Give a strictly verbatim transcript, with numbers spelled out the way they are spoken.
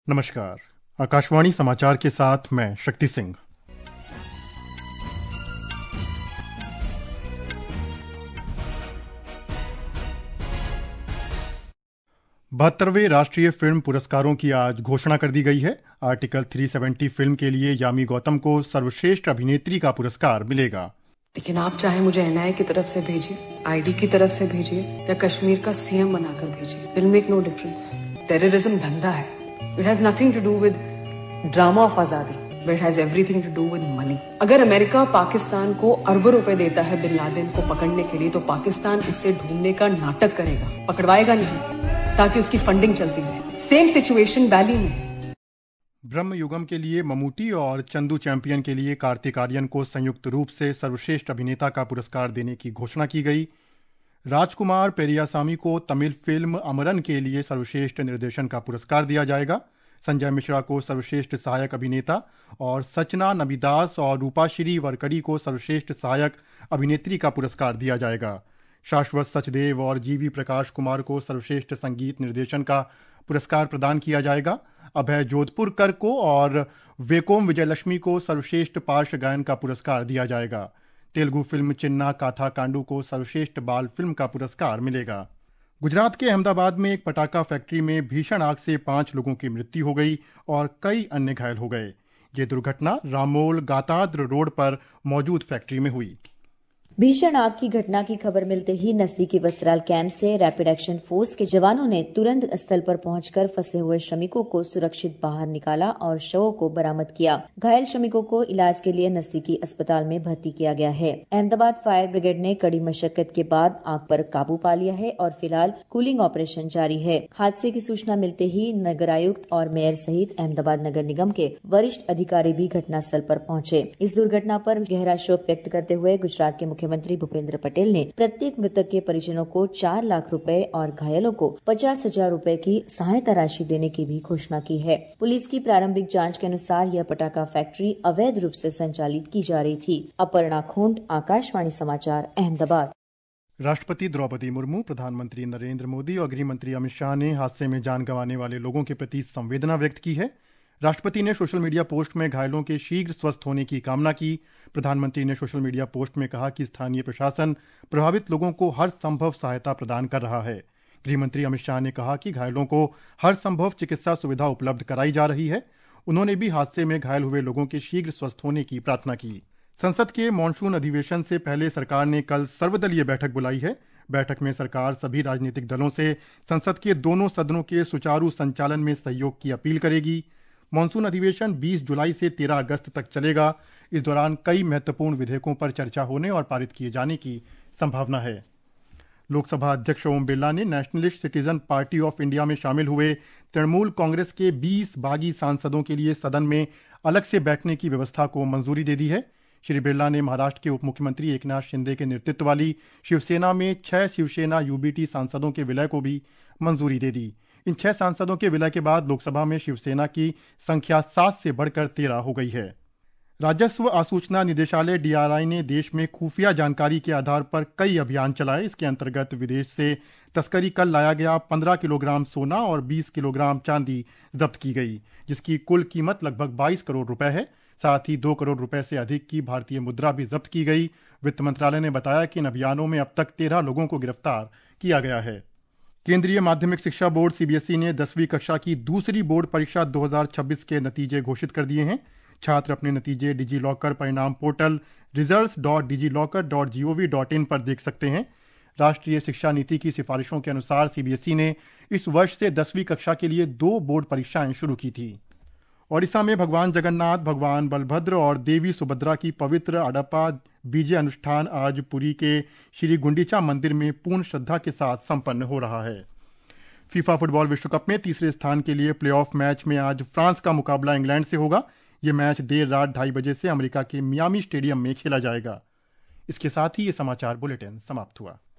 नमस्कार। आकाशवाणी समाचार के साथ मैं शक्ति सिंह। बहत्तरवें राष्ट्रीय फिल्म पुरस्कारों की आज घोषणा कर दी गई है। आर्टिकल तीन सौ सत्तर फिल्म के लिए यामी गौतम को सर्वश्रेष्ठ अभिनेत्री का पुरस्कार मिलेगा। लेकिन आप चाहे मुझे एन आई ए की तरफ से भेजिए, आई डी की तरफ से भेजिए या कश्मीर का सी एम बनाकर भेजिए, will make no difference. Terrorism धंधा है। It has nothing to do with drama of आजादी, but it has everything to do with money. अगर अमेरिका पाकिस्तान को अरबों रुपए देता है बिन लादेन को पकड़ने के लिए, तो पाकिस्तान उसे ढूंढने का नाटक करेगा, पकड़वाएगा नहीं, ताकि उसकी फंडिंग चलती रहे। सेम सिचुएशन बैली में। ब्रह्म युगम के लिए ममूटी और चंदू चैंपियन के लिए कार्तिक आर्यन को संयुक्त रूप से सर्वश्रेष्ठ अभिनेता का पुरस्कार देने की घोषणा की गई। राजकुमार पेरियासामी को तमिल फिल्म अमरन के लिए सर्वश्रेष्ठ निर्देशन का पुरस्कार दिया जाएगा। संजय मिश्रा को सर्वश्रेष्ठ सहायक अभिनेता और सचना नबीदास और रूपाश्री वरकरी को सर्वश्रेष्ठ सहायक अभिनेत्री का पुरस्कार दिया जाएगा। शाश्वत सचदेव और जीवी प्रकाश कुमार को सर्वश्रेष्ठ संगीत निर्देशन का पुरस्कार प्रदान किया जाएगा। अभय जोधपुरकर को और वेकोम विजयलक्ष्मी को सर्वश्रेष्ठ पार्श्व गायन का पुरस्कार दिया जाएगा। तेलुगु फिल्म चिन्ना काथा कांडू को सर्वश्रेष्ठ बाल फिल्म का पुरस्कार मिलेगा। गुजरात के अहमदाबाद में एक पटाखा फैक्ट्री में भीषण आग से पांच लोगों की मृत्यु हो गई और कई अन्य घायल हो गए। ये दुर्घटना रामोल गाताद्र रोड पर मौजूद फैक्ट्री में हुई। भीषण आग की घटना की खबर मिलते ही नजदीकी वस्त्राल कैंप से रैपिड एक्शन फोर्स के जवानों ने तुरंत स्थल पर पहुंचकर फंसे हुए श्रमिकों को सुरक्षित बाहर निकाला और शवों को बरामद किया। घायल श्रमिकों को इलाज के लिए नजदीकी अस्पताल में भर्ती किया गया है। अहमदाबाद फायर ब्रिगेड ने कड़ी मशक्कत के बाद आग पर काबू पा लिया है और फिलहाल कूलिंग ऑपरेशन जारी है। हादसे की सूचना मिलते ही नगर आयुक्त और मेयर सहित अहमदाबाद नगर निगम के वरिष्ठ अधिकारी भी घटनास्थल पर पहुंचे। इस दुर्घटना पर गहरा शोक व्यक्त करते हुए गुजरात के मुख्यमंत्री भूपेंद्र पटेल ने प्रत्येक मृतक के परिजनों को चार लाख रुपए और घायलों को पचास हजार रूपए की सहायता राशि देने की भी घोषणा की है। पुलिस की प्रारंभिक जांच के अनुसार यह पटाखा फैक्ट्री अवैध रूप से संचालित की जा रही थी। अपर्णा खोंड, आकाशवाणी समाचार, अहमदाबाद। राष्ट्रपति द्रौपदी मुर्मू, प्रधानमंत्री नरेंद्र मोदी और गृह मंत्री अमित शाह ने हादसे में जान गंवाने वाले लोगों के प्रति संवेदना व्यक्त की है। राष्ट्रपति ने सोशल मीडिया पोस्ट में घायलों के शीघ्र स्वस्थ होने की कामना की। प्रधानमंत्री ने सोशल मीडिया पोस्ट में कहा कि स्थानीय प्रशासन प्रभावित लोगों को हर संभव सहायता प्रदान कर रहा है। गृह मंत्री अमित शाह ने कहा कि घायलों को हर संभव चिकित्सा सुविधा उपलब्ध कराई जा रही है। उन्होंने भी हादसे में घायल हुए लोगों के शीघ्र स्वस्थ होने की प्रार्थना की। संसद के मॉनसून अधिवेशन से पहले सरकार ने कल सर्वदलीय बैठक बुलाई है। बैठक में सरकार सभी राजनीतिक दलों से संसद के दोनों सदनों के सुचारू संचालन में सहयोग की अपील करेगी। मॉनसून अधिवेशन बीस जुलाई से तेरह अगस्त तक चलेगा। इस दौरान कई महत्वपूर्ण विधेयकों पर चर्चा होने और पारित किए जाने की संभावना है। लोकसभा अध्यक्ष ओम बिरला ने Nationalist Citizen Party of India में शामिल हुए तृणमूल कांग्रेस के बीस बागी सांसदों के लिए सदन में अलग से बैठने की व्यवस्था को मंजूरी दे दी है। श्री बिरला ने महाराष्ट्र के उप मुख्यमंत्री एकनाथ शिंदे के नेतृत्व वाली शिवसेना में छह शिवसेना यूबीटी सांसदों के विलय को भी मंजूरी दे दी। इन छह सांसदों के विलय के बाद लोकसभा में शिवसेना की संख्या सात से बढ़कर तेरह हो गई है। राजस्व आसूचना निदेशालय डीआरआई ने देश में खुफिया जानकारी के आधार पर कई अभियान चलाए। इसके अंतर्गत विदेश से तस्करी कल लाया गया पंद्रह किलोग्राम सोना और बीस किलोग्राम चांदी जब्त की गई, जिसकी कुल कीमत लगभग बाईस करोड़ रुपए है। साथ ही दो करोड़ रुपए से अधिक की भारतीय मुद्रा भी जब्त की गई। वित्त मंत्रालय ने बताया कि इन अभियानों में अब तक तेरह लोगों को गिरफ्तार किया गया है। केंद्रीय माध्यमिक शिक्षा बोर्ड सीबीएसई ने दसवीं कक्षा की दूसरी बोर्ड परीक्षा दो हज़ार छब्बीस के नतीजे घोषित कर दिए हैं। छात्र अपने नतीजे डिजी लॉकर परिणाम portal results dot DigiLocker dot G O V dot in पर देख सकते हैं। राष्ट्रीय शिक्षा नीति की सिफारिशों के अनुसार सीबीएसई ने इस वर्ष से दसवीं कक्षा के लिए दो बोर्ड परीक्षाएं शुरू की थी। ओडिशा में भगवान जगन्नाथ, भगवान बलभद्र और देवी सुभद्रा की पवित्र अडप्पा बीजे अनुष्ठान आज पुरी के श्री गुंडीचा मंदिर में पूर्ण श्रद्धा के साथ संपन्न हो रहा है। फीफा फुटबॉल विश्व कप में तीसरे स्थान के लिए प्लेऑफ मैच में आज फ्रांस का मुकाबला इंग्लैंड से होगा। यह मैच देर रात ढाई बजे से अमेरिका के मियामी स्टेडियम में खेला जाएगा। इसके साथ ही ये समाचार बुलेटिन समाप्त हुआ।